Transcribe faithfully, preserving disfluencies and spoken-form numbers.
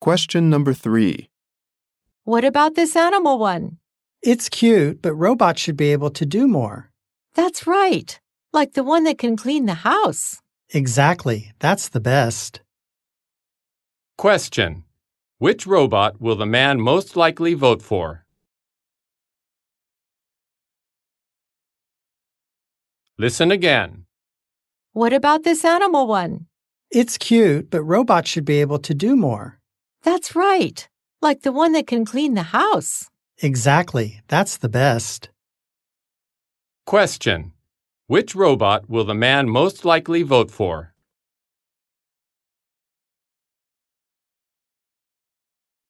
Question number three. What about this animal one? It's cute, but robots should be able to do more. That's right. Like the one that can clean the house. Exactly. That's the best. Question. Which robot will the man most likely vote for? Listen again. What about this animal one? It's cute, but robots should be able to do more. That's right. Like the one that can clean the house. Exactly. That's the best. Question. Which robot will the man most likely vote for?